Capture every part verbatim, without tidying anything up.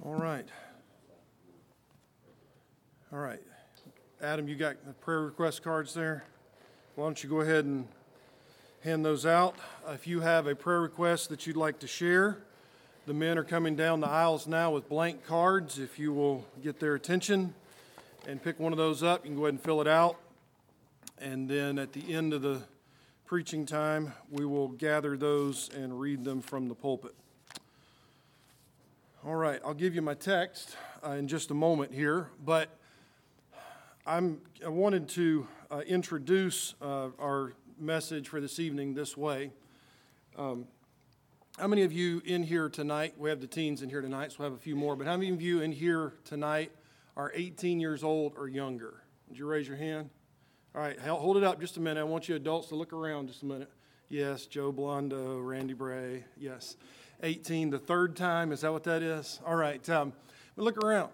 All right. All right. Adam, you got the prayer request cards there? Why don't you go ahead and hand those out. If you have a prayer request that you'd like to share, the men are coming down the aisles now with blank cards. If you will get their attention and pick one of those up, you can go ahead and fill it out. And then at the end of the preaching time, we will gather those and read them from the pulpit. All right, I'll give you my text uh, in just a moment here, but I'm, I wanted to uh, introduce uh, our message for this evening this way. Um, how many of you in here tonight, we have the teens in here tonight, so we'll have a few more, but how many of you in here tonight are eighteen years old or younger? Would you raise your hand? All right, hold it up just a minute. I want you adults to look around just a minute. Yes, Joe Blondo, Randy Bray, yes. eighteen, the third time, is that what that is? All right, um, but look around.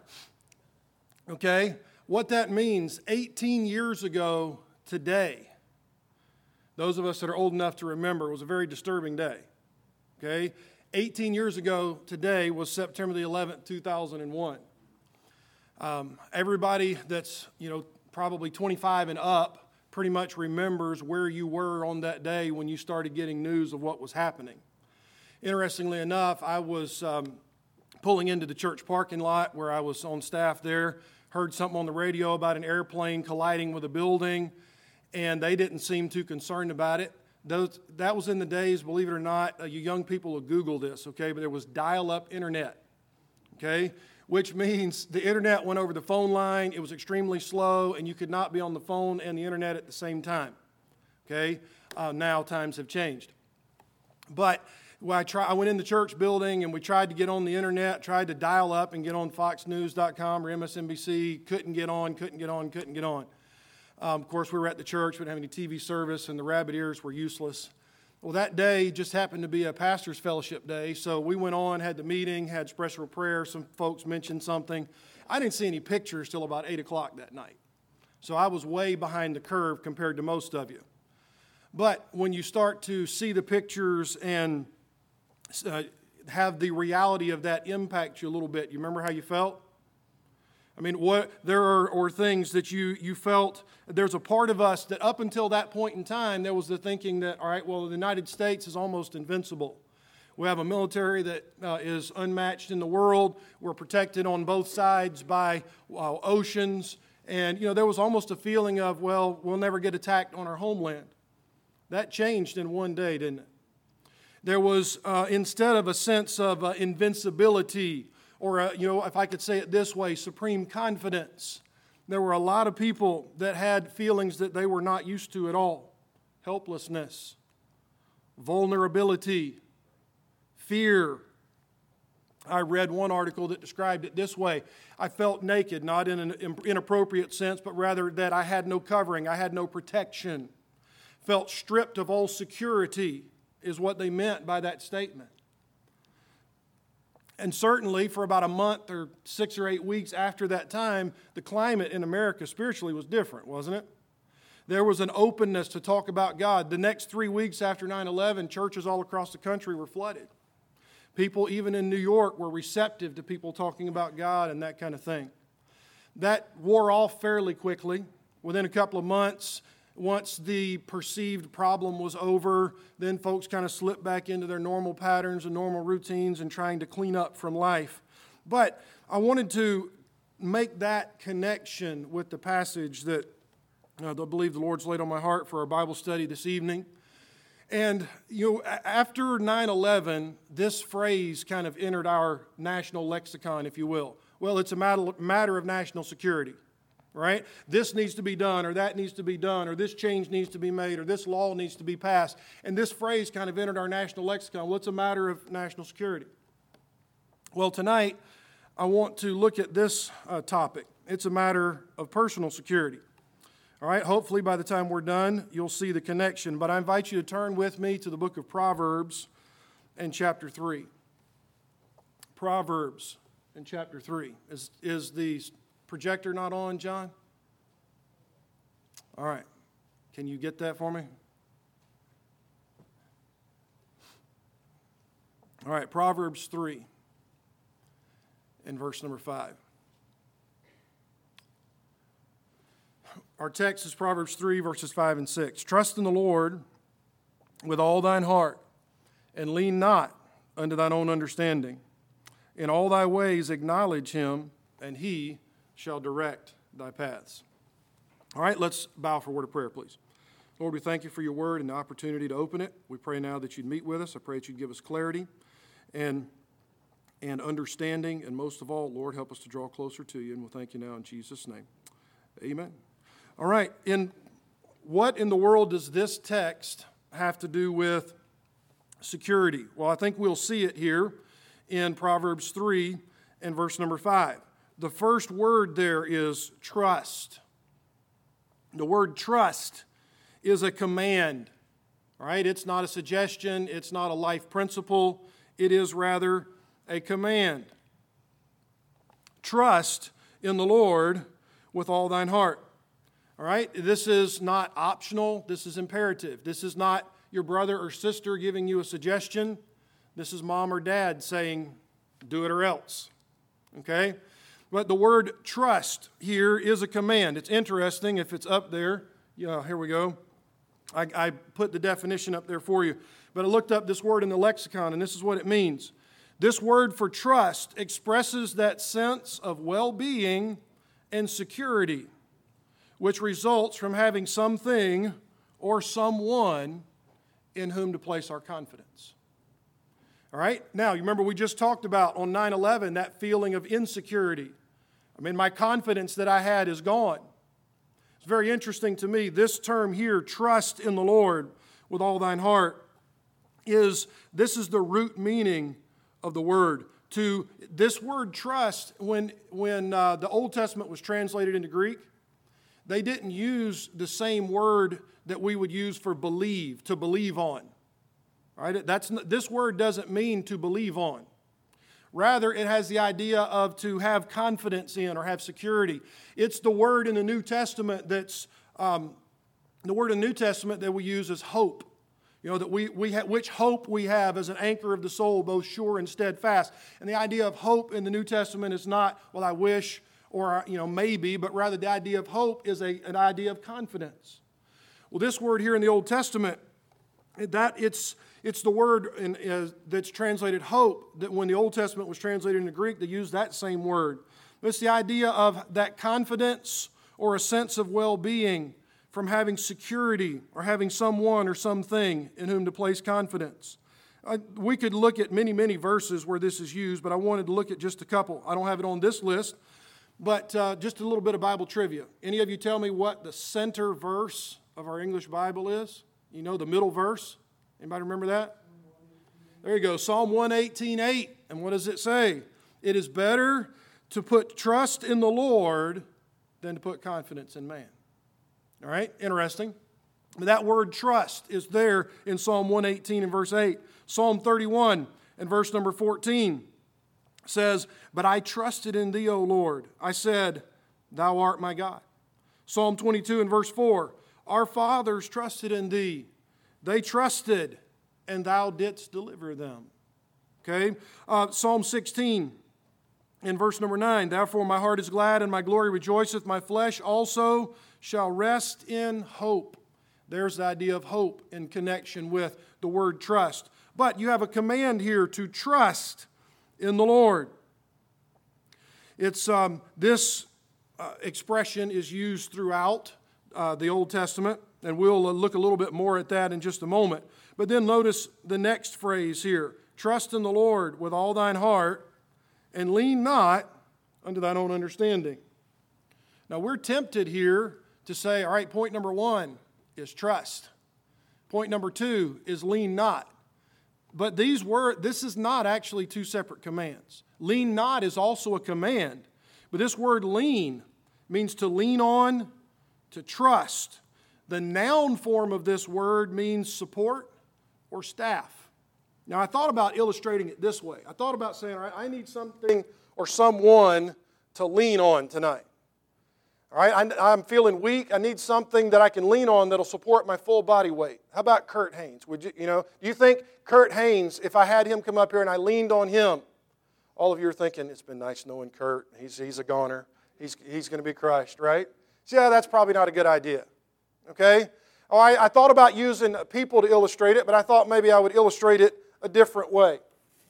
Okay, what that means, eighteen years ago today, those of us that are old enough to remember, it was a very disturbing day. Okay, eighteen years ago today was September the eleventh, two thousand one. Um, everybody that's, you know, probably twenty-five and up pretty much remembers where you were on that day when you started getting news of what was happening. Interestingly enough, I was um, pulling into the church parking lot where I was on staff there, heard something on the radio about an airplane colliding with a building, and they didn't seem too concerned about it. Those, that was in the days, believe it or not, uh, you young people will Google this, okay, but there was dial-up internet, okay, which means the internet went over the phone line, it was extremely slow, and you could not be on the phone and the internet at the same time, okay? Uh, now times have changed. But Well, I, try, I went in the church building and we tried to get on the internet, tried to dial up and get on fox news dot com or M S N B C, couldn't get on, couldn't get on, couldn't get on. Um, of course, we were at the church, we didn't have any T V service, and the rabbit ears were useless. Well, that day just happened to be a pastor's fellowship day, so we went on, had the meeting, had special prayer, some folks mentioned something. I didn't see any pictures till about eight o'clock that night, so I was way behind the curve compared to most of you. But when you start to see the pictures and Uh, have the reality of that impact you a little bit. You remember how you felt? I mean, what there are or things that you you felt. There's a part of us that up until that point in time, there was the thinking that, all right, well, the United States is almost invincible. We have a military that uh, is unmatched in the world. We're protected on both sides by uh, oceans. And, you know, there was almost a feeling of, well, we'll never get attacked on our homeland. That changed in one day, didn't it? There was, uh, instead of a sense of uh, invincibility, or, uh, you know, if I could say it this way, supreme confidence, there were a lot of people that had feelings that they were not used to at all. Helplessness, vulnerability, fear. I read one article that described it this way. I felt naked, not in an inappropriate sense, but rather that I had no covering, I had no protection. Felt stripped of all security, is what they meant by that statement. And certainly for about a month or six or eight weeks after that time, the climate in America spiritually was different, wasn't it? There was an openness to talk about God. The next three weeks after nine eleven, churches all across the country were flooded. People even in New York were receptive to people talking about God and that kind of thing. That wore off fairly quickly. Within a couple of months, once the perceived problem was over, then folks kind of slipped back into their normal patterns and normal routines and trying to clean up from life. But I wanted to make that connection with the passage that uh, I believe the Lord's laid on my heart for our Bible study this evening. And, you know, after nine eleven, this phrase kind of entered our national lexicon, if you will. Well, it's a matter of national security. Right? This needs to be done, or that needs to be done, or this change needs to be made, or this law needs to be passed. And this phrase kind of entered our national lexicon. Well, it's a matter of national security. Well, tonight, I want to look at this uh, topic. It's a matter of personal security. All right, hopefully by the time we're done, you'll see the connection. But I invite you to turn with me to the book of Proverbs in chapter three. Proverbs in chapter three. Is, is the projector not on, John? All right. Can you get that for me? All right, Proverbs three. and verse number five. Our text is Proverbs three, verses five and six. Trust in the Lord with all thine heart, and lean not unto thine own understanding. In all thy ways acknowledge him, and he shall direct thy paths. All right, let's bow for a word of prayer, please. Lord, we thank you for your word and the opportunity to open it. We pray now that you'd meet with us. I pray that you'd give us clarity and, and understanding. And most of all, Lord, help us to draw closer to you. And we'll thank you now in Jesus' name. Amen. All right, in what in the world does this text have to do with security? Well, I think we'll see it here in Proverbs three and verse number five. The first word there is trust. The word trust is a command, all right? It's not a suggestion. It's not a life principle. It is rather a command. Trust in the Lord with all thine heart. All right? This is not optional. This is imperative. This is not your brother or sister giving you a suggestion. This is mom or dad saying, do it or else. Okay? But the word trust here is a command. It's interesting if it's up there. Yeah, here we go. I, I put the definition up there for you. But I looked up this word in the lexicon, and this is what it means. This word for trust expresses that sense of well-being and security, which results from having something or someone in whom to place our confidence. All right? Now, you remember we just talked about on nine eleven that feeling of insecurity. I mean, my confidence that I had is gone. It's very interesting to me. This term here, trust in the Lord with all thine heart, is this is the root meaning of the word. To this word trust, when, when uh, the Old Testament was translated into Greek, they didn't use the same word that we would use for believe, to believe on. All right? That's, this word doesn't mean to believe on. Rather, it has the idea of to have confidence in or have security. It's the word in the New Testament that's, um, the word in the New Testament that we use is hope. You know, that we, we ha- which hope we have as an anchor of the soul, both sure and steadfast. And the idea of hope in the New Testament is not, well, I wish, or, you know, maybe, but rather the idea of hope is a, an idea of confidence. Well, this word here in the Old Testament, that it's it's the word in, uh, that's translated hope, that when the Old Testament was translated into Greek, they used that same word. It's the idea of that confidence or a sense of well-being from having security or having someone or something in whom to place confidence. Uh, we could look at many, many verses where this is used, but I wanted to look at just a couple. I don't have it on this list. But uh, just a little bit of Bible trivia. Any of you tell me what the center verse of our English Bible is? You know the middle verse? Anybody remember that? There you go, Psalm one eighteen eight. And what does it say? It is better to put trust in the Lord than to put confidence in man. All right, interesting. But that word trust is there in Psalm one eighteen and verse eight. Psalm thirty-one and verse number fourteen. Says, but I trusted in thee, O Lord. I said, thou art my God. Psalm twenty-two and verse four. Our fathers trusted in thee. They trusted, and thou didst deliver them. Okay? Uh, Psalm sixteen in verse number nine. Therefore my heart is glad, and my glory rejoiceth. My flesh also shall rest in hope. There's the idea of hope in connection with the word trust. But you have a command here to trust in the Lord. It's um, this uh, expression is used throughout uh, the Old Testament, and we'll uh, look a little bit more at that in just a moment. But then notice the next phrase here: trust in the Lord with all thine heart, and lean not unto thine own understanding. Now we're tempted here to say, all right, point number one is trust. Point number two is lean not. But these were, this is not actually two separate commands. Lean not is also a command. But this word lean means to lean on, to trust. The noun form of this word means support or staff. Now, I thought about illustrating it this way. I thought about saying, all right, I need something or someone to lean on tonight. All right, I, I'm feeling weak. I need something that I can lean on that'll support my full body weight. How about Kurt Haynes? Would you, you know, do you think Kurt Haynes, if I had him come up here and I leaned on him, All of you are thinking, it's been nice knowing Kurt. He's, he's a goner. He's, he's going to be crushed, right? So yeah, that's probably not a good idea. Okay? Oh, I, I thought about using people to illustrate it, but I thought maybe I would illustrate it a different way.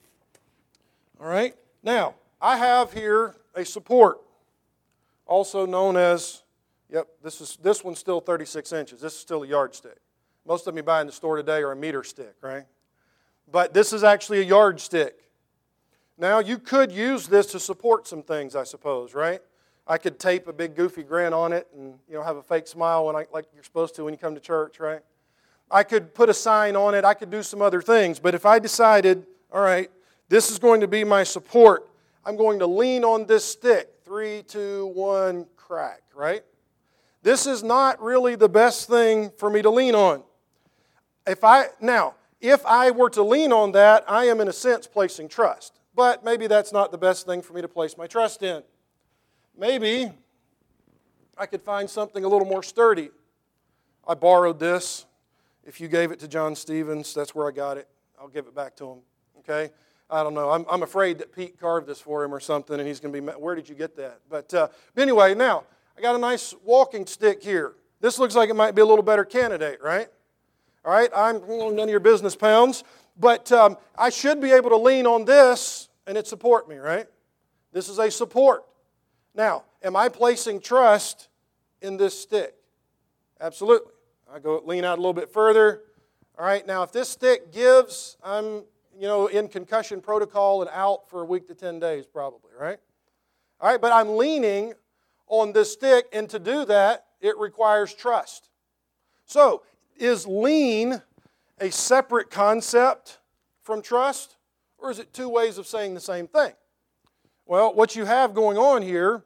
All right? Now, I have here a support, also known as, yep, this is this one's still thirty-six inches. This is still a yardstick. Most of them you buy in the store today are a meter stick, right? But this is actually a yardstick. Now, you could use this to support some things, I suppose, right? I could tape a big goofy grin on it and, you know, have a fake smile when I, like you're supposed to when you come to church, right? I could put a sign on it. I could do some other things. But if I decided, all right, this is going to be my support, I'm going to lean on this stick. Three, two, one, crack, right? This is not really the best thing for me to lean on. If I now, if I were to lean on that, I am in a sense placing trust. But maybe that's not the best thing for me to place my trust in. Maybe I could find something a little more sturdy. I borrowed this. If you gave it to John Stevens, that's where I got it. I'll give it back to him. Okay? I don't know. I'm, I'm afraid that Pete carved this for him or something, and he's going to be, where did you get that? But uh, anyway, now, I got a nice walking stick here. This looks like it might be a little better candidate, right? All right? I'm none of your business, pounds. But um, I should be able to lean on this, and it support me, right? This is a support. Now, am I placing trust in this stick? Absolutely. I go lean out a little bit further. All right, now if this stick gives, I'm, you know, in concussion protocol and out for a week to ten days probably, right? All right, but I'm leaning on this stick, and to do that, it requires trust. So, is lean a separate concept from trust, or is it two ways of saying the same thing? Well, what you have going on here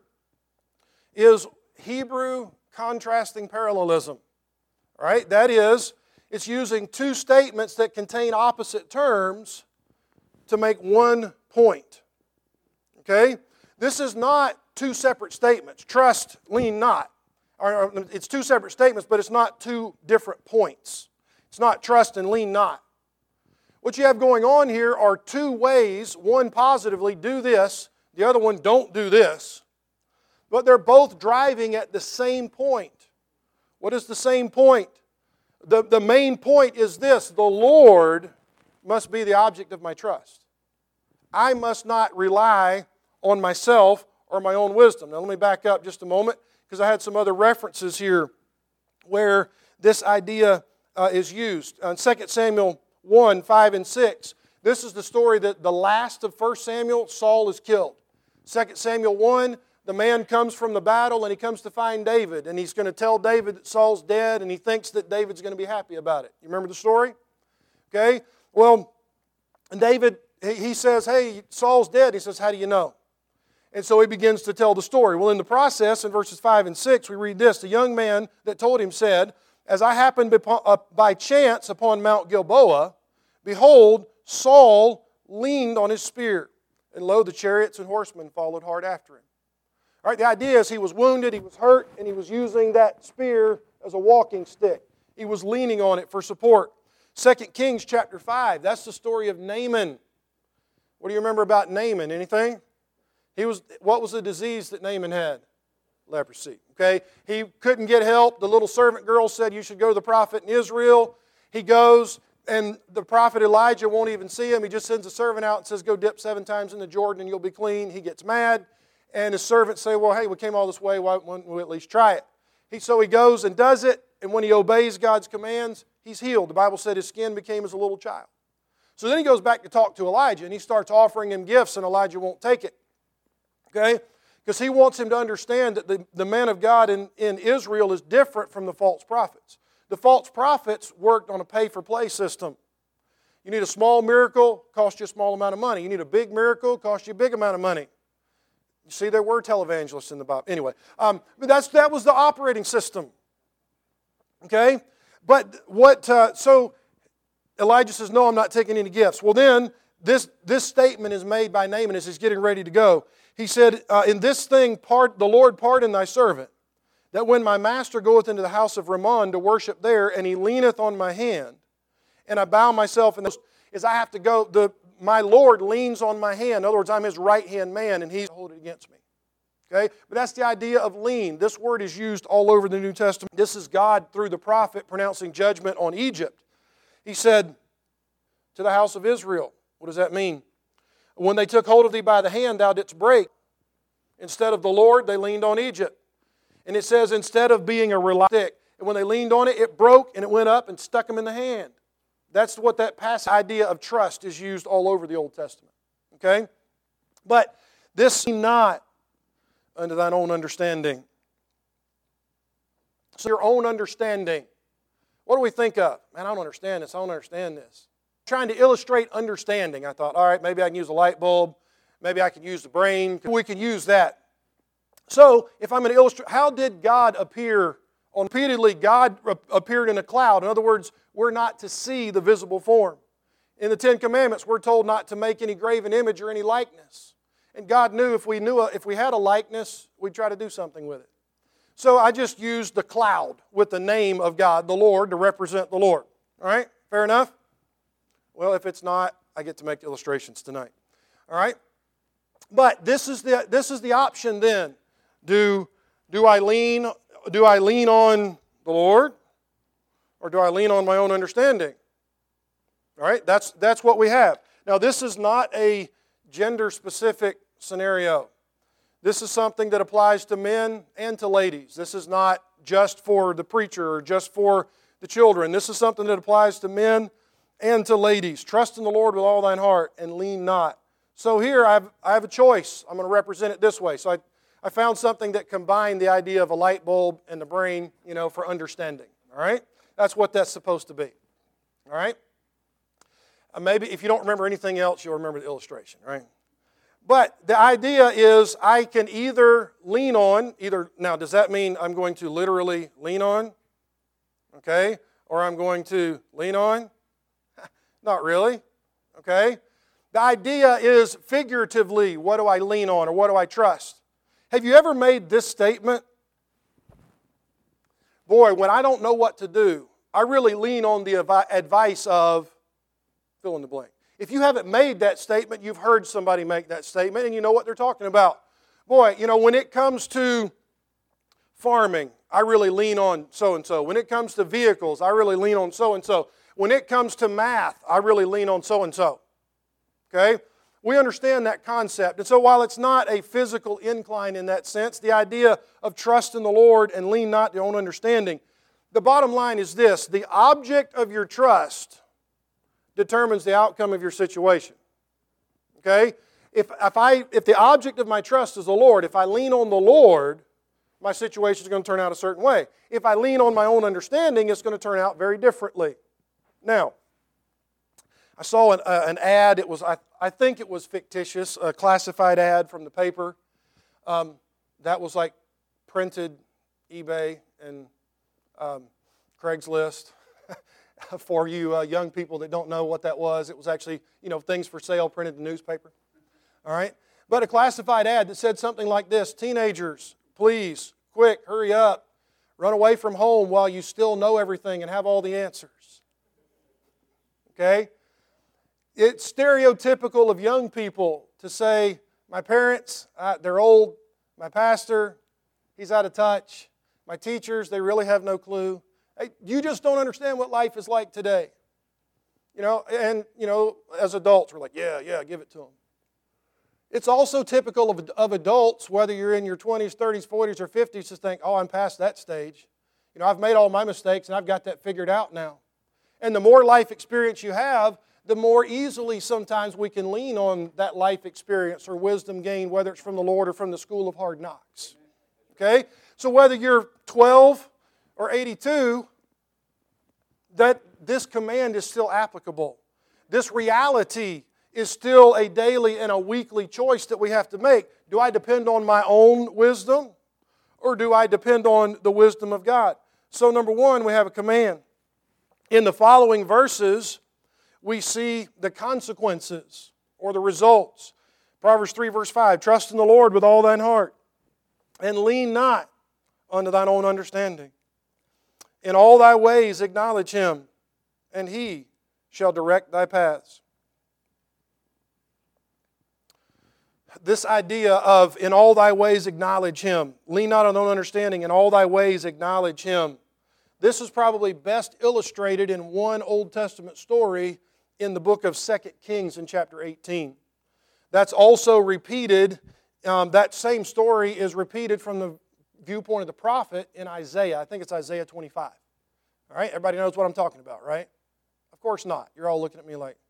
is Hebrew contrasting parallelism. All right, that is, it's using two statements that contain opposite terms to make one point. Okay? This is not two separate statements. Trust, lean not. Or, it's two separate statements, but it's not two different points. It's not trust and lean not. What you have going on here are two ways. One positively, do this. The other one, don't do this. But they're both driving at the same point. What is the same point? The, the main point is this: the Lord must be the object of my trust. I must not rely on myself or my own wisdom. Now let me back up just a moment, because I had some other references here where this idea uh, is used. In Second Samuel one, five and six, this is the story that the last of First Samuel, Saul is killed. Second Samuel one, the man comes from the battle and he comes to find David, and he's going to tell David that Saul's dead, and he thinks that David's going to be happy about it. You remember the story? Okay? Well, and David, he says, hey, Saul's dead. He says, how do you know? And so he begins to tell the story. Well, in the process, in verses five and six, we read this: the young man that told him said, as I happened by chance upon Mount Gilboa, behold, Saul leaned on his spear, and lo, the chariots and horsemen followed hard after him. All right, the idea is he was wounded, he was hurt, and he was using that spear as a walking stick. He was leaning on it for support. Second Kings chapter five, that's the story of Naaman. What do you remember about Naaman? Anything? He was. What was the disease that Naaman had? Leprosy. Okay? He couldn't get help. The little servant girl said, you should go to the prophet in Israel. He goes, and the prophet Elijah won't even see him. He just sends a servant out and says, go dip seven times in the Jordan and you'll be clean. He gets mad. And his servants say, well, hey, we came all this way. Why wouldn't we at least try it? He, so he goes and does it. And when he obeys God's commands, he's healed. The Bible said his skin became as a little child. So then he goes back to talk to Elijah, and he starts offering him gifts, and Elijah won't take it. Okay? Because he wants him to understand that the, the man of God in, in Israel is different from the false prophets. The false prophets worked on a pay-for-play system. You need a small miracle, cost you a small amount of money. You need a big miracle, cost you a big amount of money. You see, there were televangelists in the Bible. Anyway, um, but that's, that was the operating system. Okay? But what, uh, so Elijah says, no, I'm not taking any gifts. Well then, this, this statement is made by Naaman as he's getting ready to go. He said, uh, in this thing, part, the Lord pardon thy servant, that when my master goeth into the house of Rimmon to worship there, and he leaneth on my hand, and I bow myself in this, is I have to go, the my Lord leans on my hand. In other words, I'm His right-hand man, and He's holding it against me. Okay? But that's the idea of lean. This word is used all over the New Testament. This is God, through the prophet, pronouncing judgment on Egypt. He said to the house of Israel, what does that mean? When they took hold of thee by the hand, thou didst break. Instead of the Lord, they leaned on Egypt. And it says, instead of being a reliable stick, and when they leaned on it, it broke and it went up and stuck them in the hand. That's what that passive idea of trust is used all over the Old Testament. Okay? But this not unto thine own understanding. So your own understanding. What do we think of? Man, I don't understand this. I don't understand this. Trying to illustrate understanding. I thought, all right, maybe I can use a light bulb. Maybe I can use the brain. We can use that. So, if I'm going to illustrate, how did God appear? On repeatedly, God appeared in a cloud. In other words, we're not to see the visible form. In the Ten Commandments, we're told not to make any graven image or any likeness. And God knew if we knew a, if we had a likeness, we'd try to do something with it. So I just used the cloud with the name of God, the Lord, to represent the Lord. All right? Fair enough? Well, if it's not, I get to make illustrations tonight. All right? But this is the this is the option then. Do do I lean do I lean on the Lord, or do I lean on my own understanding? All right? That's that's what we have. Now, this is not a gender-specific scenario. This is something that applies to men and to ladies. This is not just for the preacher or just for the children. This is something that applies to men and to ladies. Trust in the Lord with all thine heart and lean not. So here I have, I have a choice. I'm going to represent it this way. So I, I found something that combined the idea of a light bulb and the brain, you know, for understanding. All right? That's what that's supposed to be. All right? Uh, maybe if you don't remember anything else, you'll remember the illustration, right? But the idea is I can either lean on, either, now does that mean I'm going to literally lean on? Okay? Or I'm going to lean on? Not really. Okay? The idea is figuratively, what do I lean on or what do I trust? Have you ever made this statement? Boy, when I don't know what to do, I really lean on the advice of fill in the blank. If you haven't made that statement, you've heard somebody make that statement and you know what they're talking about. Boy, you know, when it comes to farming, I really lean on so-and-so. When it comes to vehicles, I really lean on so-and-so. When it comes to math, I really lean on so-and-so. Okay? We understand that concept. And so while it's not a physical incline in that sense, the idea of trust in the Lord and lean not to your own understanding, the bottom line is this: the object of your trust determines the outcome of your situation. Okay? If, if, I, if the object of my trust is the Lord, if I lean on the Lord, my situation is going to turn out a certain way. If I lean on my own understanding, it's going to turn out very differently. Now, I saw an, uh, an ad. It was, I, I think it was fictitious, a classified ad from the paper. Um, that was like printed eBay and um, Craigslist. For you uh, young people that don't know what that was, it was actually, you know, things for sale printed in the newspaper. All right? But a classified ad that said something like this: teenagers, please, quick, hurry up. Run away from home while you still know everything and have all the answers. Okay? It's stereotypical of young people to say, my parents, uh, they're old. My pastor, he's out of touch. My teachers, they really have no clue. Hey, you just don't understand what life is like today. You know, and, you know, as adults, we're like, yeah, yeah, give it to them. It's also typical of, of adults, whether you're in your twenties, thirties, forties, or fifties, to think, oh, I'm past that stage. You know, I've made all my mistakes and I've got that figured out now. And the more life experience you have, the more easily sometimes we can lean on that life experience or wisdom gained, whether it's from the Lord or from the school of hard knocks. Okay? So whether you're twelve or eighty-two, that this command is still applicable. This reality is still a daily and a weekly choice that we have to make. Do I depend on my own wisdom, or do I depend on the wisdom of God? So number one, we have a command. In the following verses, we see the consequences or the results. Proverbs three verse five, trust in the Lord with all thine heart, and lean not unto thine own understanding. In all thy ways acknowledge Him, and He shall direct thy paths. this idea of in all thy ways acknowledge Him. Lean not on thine own understanding. In all thy ways acknowledge Him. This is probably best illustrated in one Old Testament story in the book of Second Kings in chapter eighteen. That's also repeated, um, that same story is repeated from the viewpoint of the prophet in Isaiah. I think it's Isaiah twenty-five. All right, everybody knows what I'm talking about, right? Of course not. You're all looking at me like,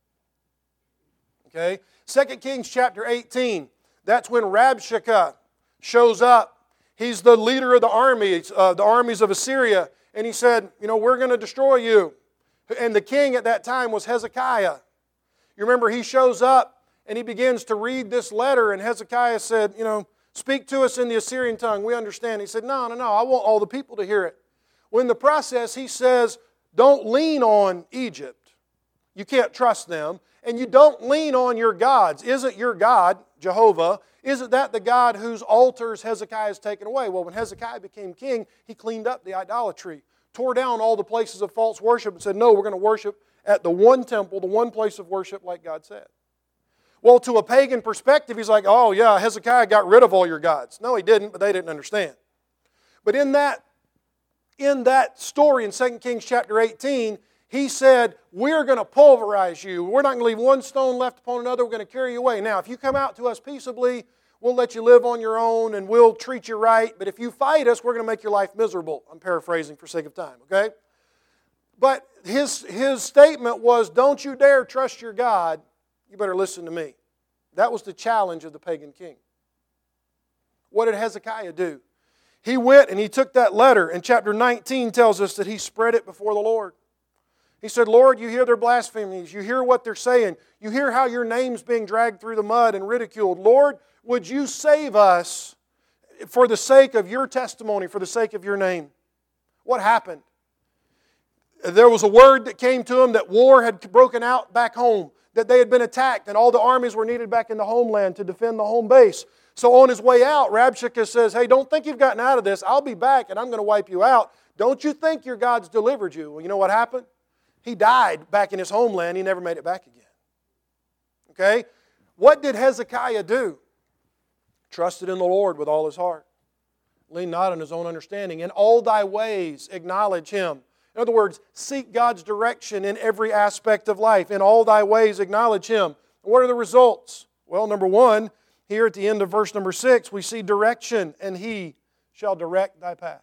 okay? Second Kings chapter eighteen. That's when Rabshakeh shows up. He's the leader of the armies, uh, the armies of Assyria. And he said, you know, we're going to destroy you. And the king at that time was Hezekiah. You remember he shows up and he begins to read this letter. And Hezekiah said, you know, speak to us in the Assyrian tongue. We understand. He said, no, no, no. I want all the people to hear it. Well, in the process, he says, don't lean on Egypt. You can't trust them. And you don't lean on your gods. Isn't your God, Jehovah, isn't that the God whose altars Hezekiah has taken away? Well, when Hezekiah became king, he cleaned up the idolatry, tore down all the places of false worship and said, no, we're going to worship at the one temple, the one place of worship like God said. Well, to a pagan perspective, he's like, oh yeah, Hezekiah got rid of all your gods. No, he didn't, but they didn't understand. But in that, in that story in Second Kings chapter eighteen, he said, we're going to pulverize you. We're not going to leave one stone left upon another. We're going to carry you away. Now, if you come out to us peaceably, we'll let you live on your own and we'll treat you right. But if you fight us, we're going to make your life miserable. I'm paraphrasing for sake of time, okay? But his, his statement was, don't you dare trust your God. You better listen to me. That was the challenge of the pagan king. What did Hezekiah do? He went and he took that letter, and chapter nineteen tells us that he spread it before the Lord. He said, Lord, you hear their blasphemies. You hear what they're saying. You hear how your name's being dragged through the mud and ridiculed. Lord, would you save us for the sake of your testimony, for the sake of your name? What happened? There was a word that came to them that war had broken out back home, that they had been attacked and all the armies were needed back in the homeland to defend the home base. So on his way out, Rabshakeh says, hey, don't think you've gotten out of this. I'll be back and I'm going to wipe you out. Don't you think your God's delivered you? Well, you know what happened? He died back in his homeland. He never made it back again. Okay? What did Hezekiah do? Trusted in the Lord with all his heart. Lean not on his own understanding. In all thy ways acknowledge Him. In other words, seek God's direction in every aspect of life. In all thy ways acknowledge Him. What are the results? Well, number one, here at the end of verse number six, we see direction, and He shall direct thy paths.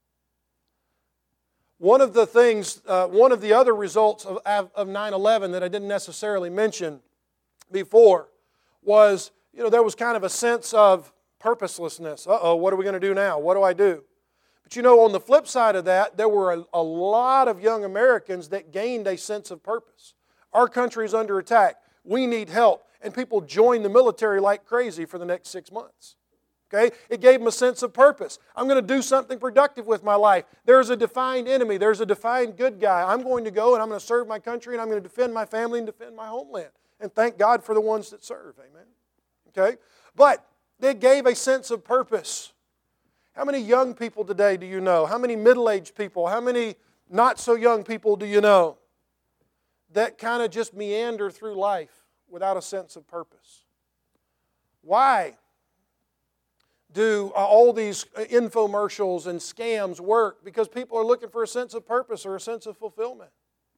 One of the things, uh, one of the other results of, of nine eleven that I didn't necessarily mention before was, you know, there was kind of a sense of purposelessness. Uh-oh, what are we going to do now? What do I do? But you know, on the flip side of that, there were a, a lot of young Americans that gained a sense of purpose. Our country is under attack. We need help. And people joined the military like crazy for the next six months. Okay? It gave them a sense of purpose. I'm going to do something productive with my life. There's a defined enemy. There's a defined good guy. I'm going to go and I'm going to serve my country and I'm going to defend my family and defend my homeland. And thank God for the ones that serve. Amen? Okay? But it gave a sense of purpose. How many young people today do you know? How many middle-aged people? How many not-so-young people do you know that kind of just meander through life without a sense of purpose? Why do all these infomercials and scams work? Because people are looking for a sense of purpose or a sense of fulfillment.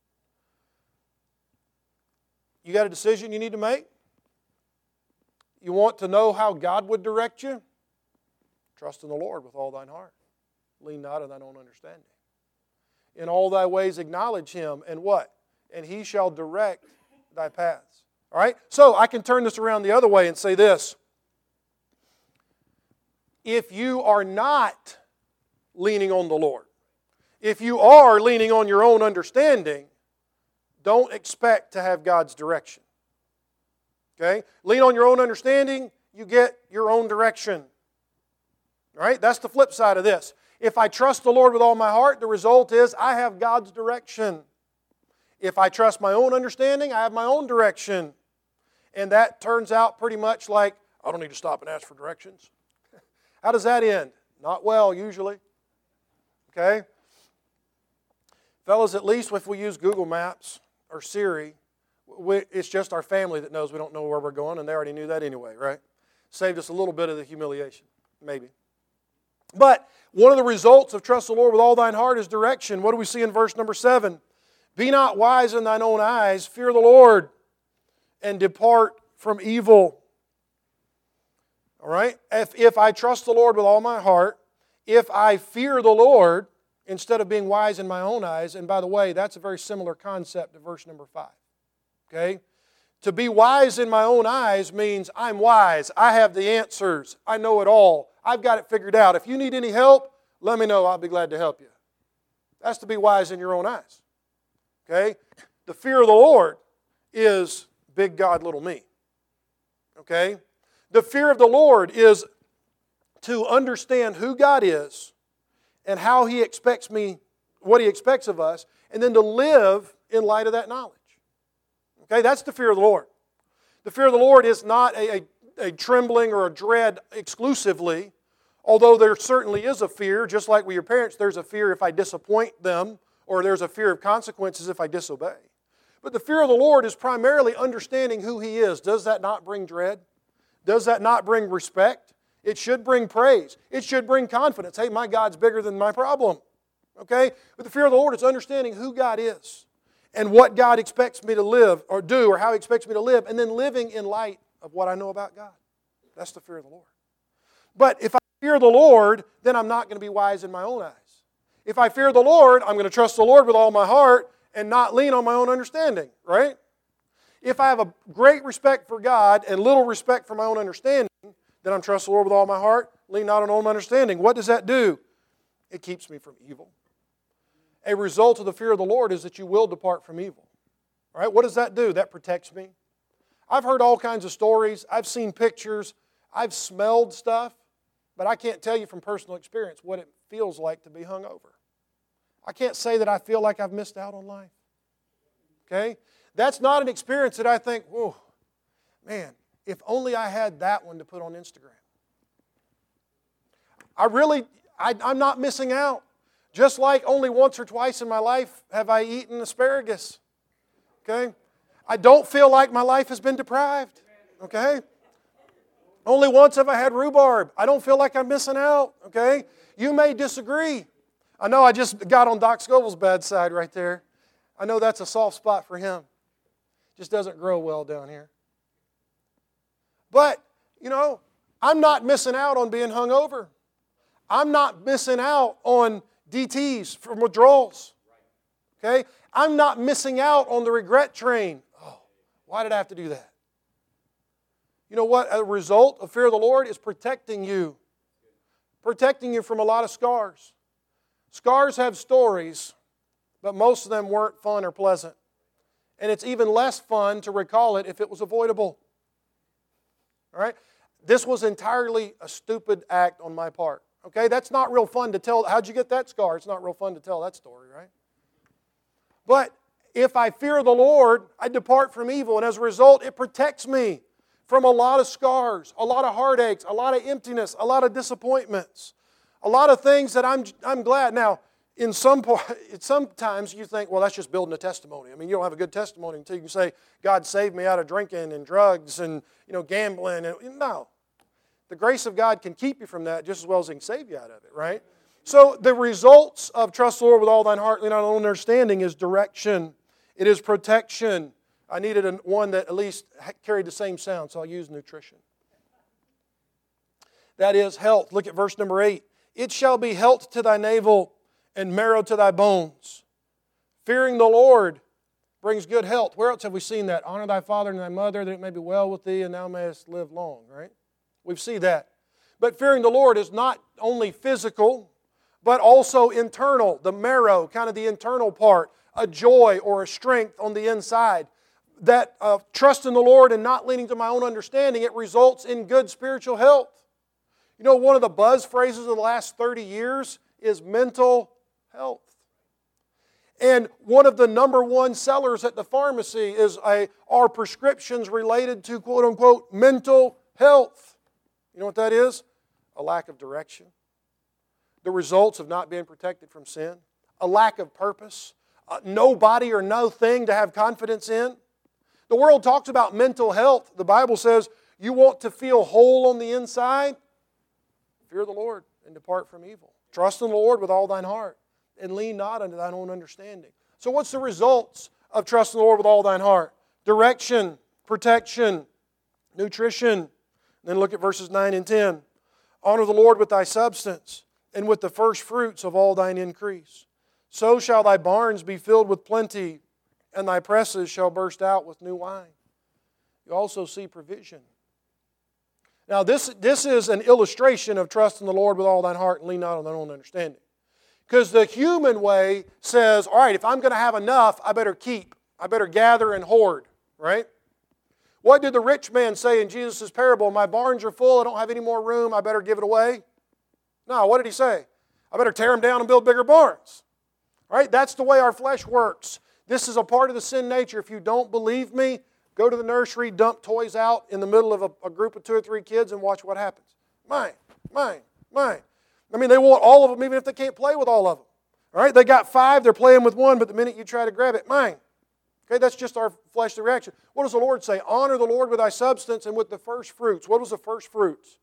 You got a decision you need to make? You want to know how God would direct you? Trust in the Lord with all thine heart. Lean not on thine own understanding. In all thy ways acknowledge Him, and what? And He shall direct thy paths. All right? So I can turn this around the other way and say this. If you are not leaning on the Lord, if you are leaning on your own understanding, don't expect to have God's direction. Okay? Lean on your own understanding, you get your own direction. All right? That's the flip side of this. If I trust the Lord with all my heart, the result is I have God's direction. If I trust my own understanding, I have my own direction. And that turns out pretty much like, I don't need to stop and ask for directions. How does that end? Not well, usually. Okay? Fellas, at least if we use Google Maps or Siri, we, it's just our family that knows we don't know where we're going, and they already knew that anyway, right? saved us a little bit of the humiliation, maybe. But one of the results of trust the Lord with all thine heart is direction. What do we see in verse number seven? Be not wise in thine own eyes, fear the Lord, and depart from evil. All right? If, if I trust the Lord with all my heart, if I fear the Lord, instead of being wise in my own eyes, and by the way, that's a very similar concept to verse number five. Okay? To be wise in my own eyes means I'm wise. I have the answers. I know it all. I've got it figured out. If you need any help, let me know. I'll be glad to help you. That's to be wise in your own eyes. Okay? The fear of the Lord is big God, little me. Okay? The fear of the Lord is to understand who God is and how He expects me, what He expects of us, and then to live in light of that knowledge. Okay, that's the fear of the Lord. The fear of the Lord is not a, a, a trembling or a dread exclusively, although there certainly is a fear, just like with your parents, there's a fear if I disappoint them, or there's a fear of consequences if I disobey. But the fear of the Lord is primarily understanding who He is. Does that not bring dread? Does that not bring respect? It should bring praise. It should bring confidence. Hey, my God's bigger than my problem. Okay? But the fear of the Lord is understanding who God is and what God expects me to live or do or how He expects me to live, and then living in light of what I know about God. That's the fear of the Lord. But if I fear the Lord, then I'm not going to be wise in my own eyes. If I fear the Lord, I'm going to trust the Lord with all my heart and not lean on my own understanding, right? If I have a great respect for God and little respect for my own understanding, then I'm trust the Lord with all my heart, lean not on my own understanding. What does that do? It keeps me from evil. A result of the fear of the Lord is that you will depart from evil. All right? What does that do? That protects me. I've heard all kinds of stories. I've seen pictures. I've smelled stuff. But I can't tell you from personal experience what it feels like to be hungover. I can't say that I feel like I've missed out on life. Okay? That's not an experience that I think, whoa, man, if only I had that one to put on Instagram. I really, I, I'm not missing out. Just like only once or twice in my life have I eaten asparagus. Okay? I don't feel like my life has been deprived. Okay? Only once have I had rhubarb. I don't feel like I'm missing out. Okay? You may disagree. I know I just got on Doc Scoville's bad side right there. I know that's a soft spot for him. Just doesn't grow well down here. But, you know, I'm not missing out on being hungover. I'm not missing out on D Ts from withdrawals. Okay? I'm not missing out on the regret train. Oh, why did I have to do that? You know what? A result of fear of the Lord is protecting you. Protecting you from a lot of scars. Scars have stories, but most of them weren't fun or pleasant. And it's even less fun to recall it if it was avoidable. All right? This was entirely a stupid act on my part. Okay? That's not real fun to tell. How'd you get that scar? It's not real fun to tell that story, right? But if I fear the Lord, I depart from evil. And as a result, it protects me from a lot of scars, a lot of heartaches, a lot of emptiness, a lot of disappointments, a lot of things that I'm, I'm glad. Now, in some part, sometimes you think, well, that's just building a testimony. I mean, you don't have a good testimony until you can say, God saved me out of drinking and drugs and, you know, gambling. And, no. The grace of God can keep you from that just as well as He can save you out of it, right? So the results of trust the Lord with all thine heart, lean on thine own understanding is direction. It is protection. I needed a, one that at least carried the same sound, so I'll use nutrition. That is health. Look at verse number eight. It shall be health to thy navel and marrow to thy bones. Fearing the Lord brings good health. Where else have we seen that? Honor thy father and thy mother, that it may be well with thee, and thou mayest live long, right? We see that. But fearing the Lord is not only physical, but also internal. The marrow, kind of the internal part, a joy or a strength on the inside. That uh, trust in the Lord and not leaning to my own understanding, it results in good spiritual health. You know, one of the buzz phrases of the last thirty years is mental health. And one of the number one sellers at the pharmacy is a, are prescriptions related to, quote unquote, mental health. You know what that is? A lack of direction. The results of not being protected from sin. A lack of purpose. Uh, nobody or no thing to have confidence in. The world talks about mental health. The Bible says You want to feel whole on the inside? Fear the Lord and depart from evil. Trust in the Lord with all thine heart and lean not unto thine own understanding. So what's the results of trusting the Lord with all thine heart? Direction, protection, nutrition. Then look at verses nine and ten. Honor the Lord with thy substance and with the first fruits of all thine increase. So shall thy barns be filled with plenty, and thy presses shall burst out with new wine. You also see provision. Now this, this is an illustration of trusting the Lord with all thine heart and lean not on thine own understanding. Because the human way says, all right, if I'm going to have enough, I better keep. I better gather and hoard, right? What did the rich man say in Jesus' parable? My barns are full, I don't have any more room, I better give it away. No, what did he say? I better tear them down and build bigger barns. All right, that's the way our flesh works. This is a part of the sin nature. If you don't believe me, go to the nursery, dump toys out in the middle of a, a group of two or three kids and watch what happens. Mine, mine, mine. I mean, they want all of them even if they can't play with all of them. All right, they got five, they're playing with one, but the minute you try to grab it, mine. Okay, that's just our fleshly reaction. What does the Lord say? Honor the Lord with thy substance and with the first fruits. What was the first fruits?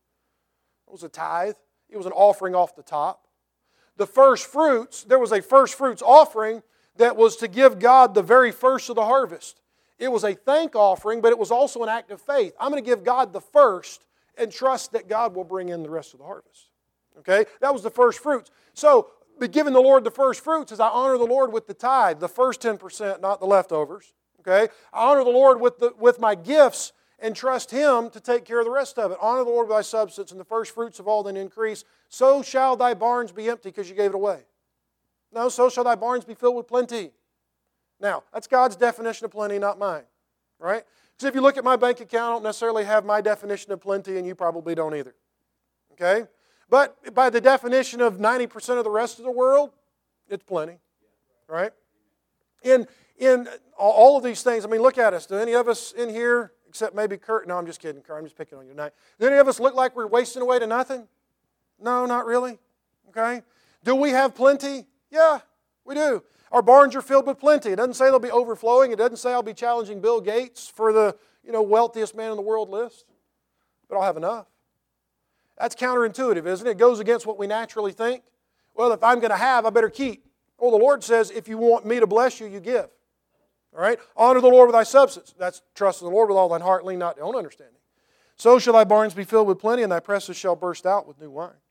It was a tithe. It was an offering off the top. The first fruits, there was a first fruits offering that was to give God the very first of the harvest. It was a thank offering, but it was also an act of faith. I'm going to give God the first and trust that God will bring in the rest of the harvest. Okay? That was the first fruits. So, giving the Lord the first fruits is I honor the Lord with the tithe, the first ten percent, not the leftovers. Okay? I honor the Lord with, the, with my gifts and trust Him to take care of the rest of it. Honor the Lord with thy substance and the first fruits of all thine increase. So shall thy barns be empty because you gave it away. No, so shall thy barns be filled with plenty. Now, that's God's definition of plenty, not mine. Right? Because if you look at my bank account, I don't necessarily have my definition of plenty, and you probably don't either. Okay? But by the definition of ninety percent of the rest of the world, it's plenty. Right? In, in all of these things, I mean, look at us. Do any of us in here, except maybe Kurt, no, I'm just kidding, Kurt, I'm just picking on you tonight. Do any of us look like we're wasting away to nothing? No, not really. Okay? Do we have plenty? Yeah, we do. Our barns are filled with plenty. It doesn't say they'll be overflowing. It doesn't say I'll be challenging Bill Gates for the you know wealthiest man in the world list. But I'll have enough. That's counterintuitive, isn't it? It goes against what we naturally think. Well, if I'm going to have, I better keep. Well, the Lord says, if you want me to bless you, you give. All right? Honor the Lord with thy substance. That's trust in the Lord with all thine heart, lean not to thy own understanding. So shall thy barns be filled with plenty, and thy presses shall burst out with new wine.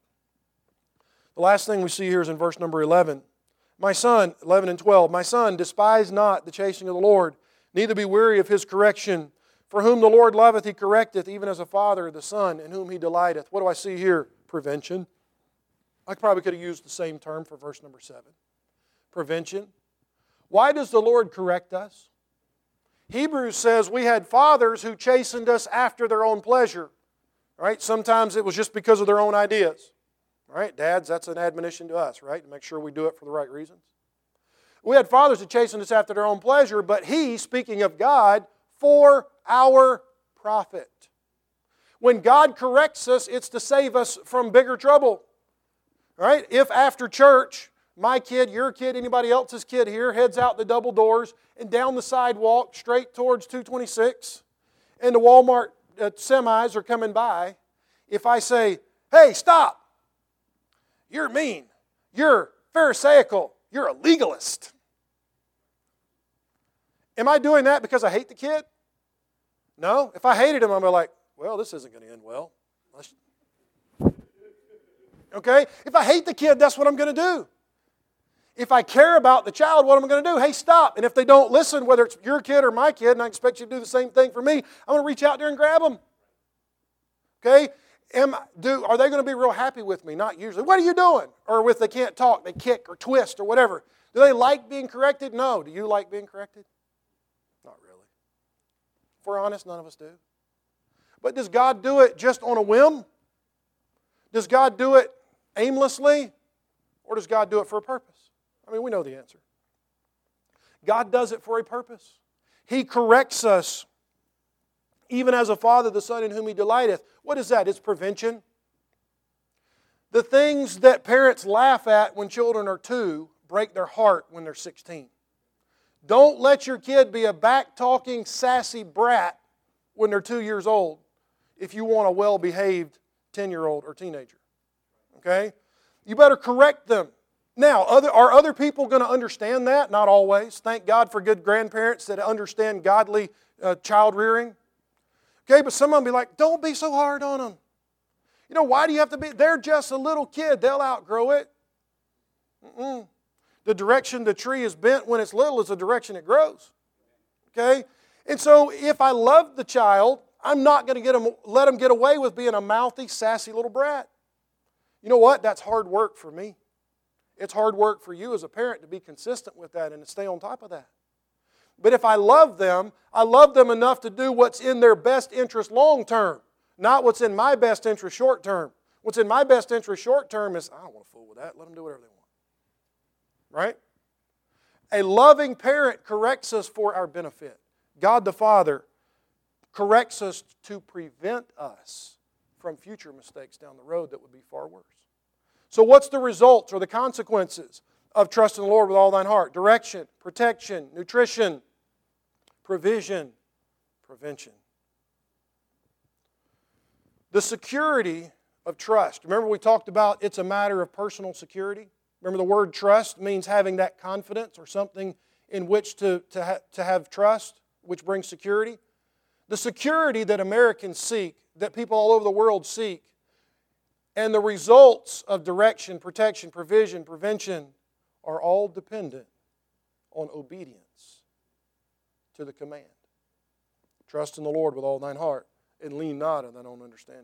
The last thing we see here is in verse number eleven. My son, eleven and twelve, my son, despise not the chastening of the Lord, neither be weary of His correction. For whom the Lord loveth, He correcteth, even as a father the son, in whom He delighteth. What do I see here? Prevention. I probably could have used the same term for verse number seven. Prevention. Why does the Lord correct us? Hebrews says we had fathers who chastened us after their own pleasure. Right? Sometimes it was just because of their own ideas. Right? Dads, that's an admonition to us, right? To make sure we do it for the right reasons. We had fathers who chastened us after their own pleasure, but He, speaking of God, for our profit. When God corrects us, it's to save us from bigger trouble. Right? If after church, my kid, your kid, anybody else's kid here heads out the double doors and down the sidewalk straight towards two twenty-six, and the Walmart uh, semis are coming by, if I say, hey, stop, you're mean, you're pharisaical, you're a legalist. Am I doing that because I hate the kid? No. If I hated him, I'm like, well, this isn't going to end well. Let's... Okay? If I hate the kid, that's what I'm going to do. If I care about the child, what am I going to do? Hey, stop. And if they don't listen, whether it's your kid or my kid, and I expect you to do the same thing for me, I'm going to reach out there and grab them. Okay? Am, do, are they going to be real happy with me? Not usually. What are you doing? Or if they can't talk, they kick or twist or whatever. Do they like being corrected? No. Do you like being corrected? Not really. If we're honest, none of us do. But does God do it just on a whim? Does God do it aimlessly? Or does God do it for a purpose? I mean, we know the answer. God does it for a purpose. He corrects us, even as a father, the Son in whom He delighteth. What is that? It's prevention. The things that parents laugh at when children are two break their heart when they're sixteen. Don't let your kid be a back-talking, sassy brat when they're two years old. if you want a well-behaved ten-year-old or teenager. Okay? You better correct them. Now, other, are other people going to understand that? Not always. Thank God for good grandparents that understand godly uh, child rearing. Okay, but some of them be like, don't be so hard on them. You know, why do you have to be? They're just a little kid. They'll outgrow it. Mm-mm. The direction the tree is bent when it's little is the direction it grows. Okay? And so if I love the child, I'm not going to get them, let them get away with being a mouthy, sassy little brat. You know what? That's hard work for me. It's hard work for you as a parent to be consistent with that and to stay on top of that. But if I love them, I love them enough to do what's in their best interest long term, not what's in my best interest short term. What's in my best interest short term is, I don't want to fool with that. Let them do whatever they want. Right? A loving parent corrects us for our benefit. God the Father corrects us to prevent us from future mistakes down the road that would be far worse. So what's the results or the consequences of trusting the Lord with all thine heart? Direction, protection, nutrition, provision, prevention. The security of trust. Remember we talked about it's a matter of personal security? Remember the word trust means having that confidence or something in which to, to, ha- to have trust, which brings security. The security that Americans seek, that people all over the world seek, and the results of direction, protection, provision, prevention are all dependent on obedience to the command. Trust in the Lord with all thine heart and lean not on thine own understanding.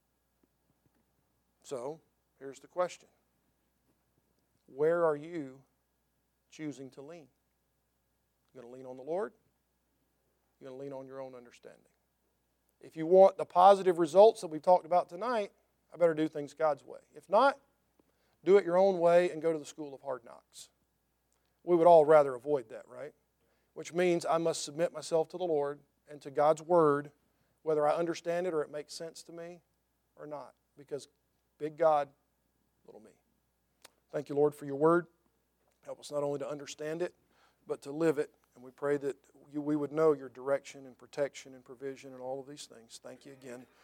So, here's the question. Where are you choosing to lean? You going to lean on the Lord? You're going to lean on your own understanding. If you want the positive results that we've talked about tonight, I better do things God's way. If not, do it your own way and go to the school of hard knocks. We would all rather avoid that, right? Which means I must submit myself to the Lord and to God's Word, whether I understand it or it makes sense to me or not. Because big God, little me. Thank you, Lord, for your Word. Help us not only to understand it, but to live it. And we pray that you, we would know your direction and protection and provision and all of these things. Thank you again